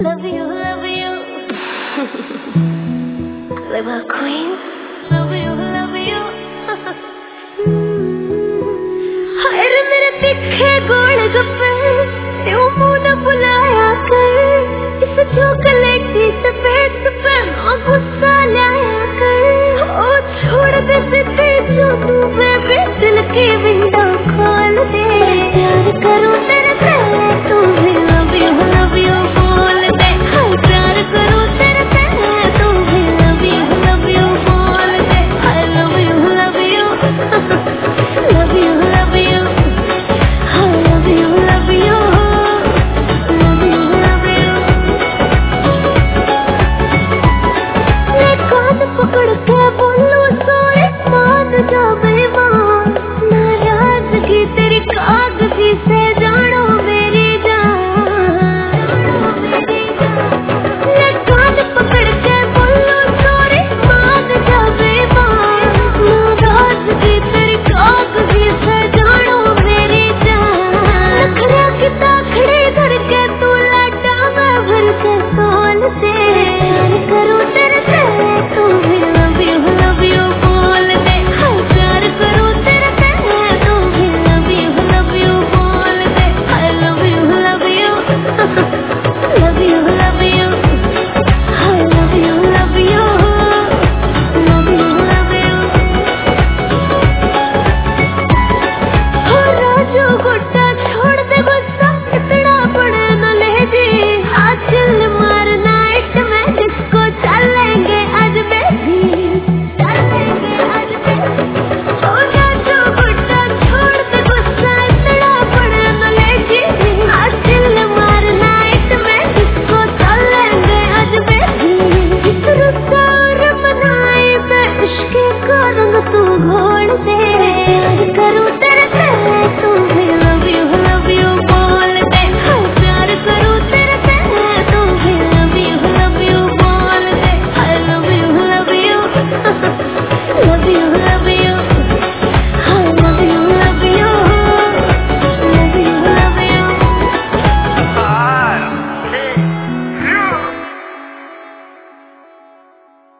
Love you, love you. Clever queen. Love you, love you. हाय रे मेरे तीखे गोलगप्पे, यूं मुँह न बुलाया कर। इस चॉकलेट की चपेट पे ना गुस्सा लाया कर। ओ छोड़ दे फिर जो तू बेबी दिल की भी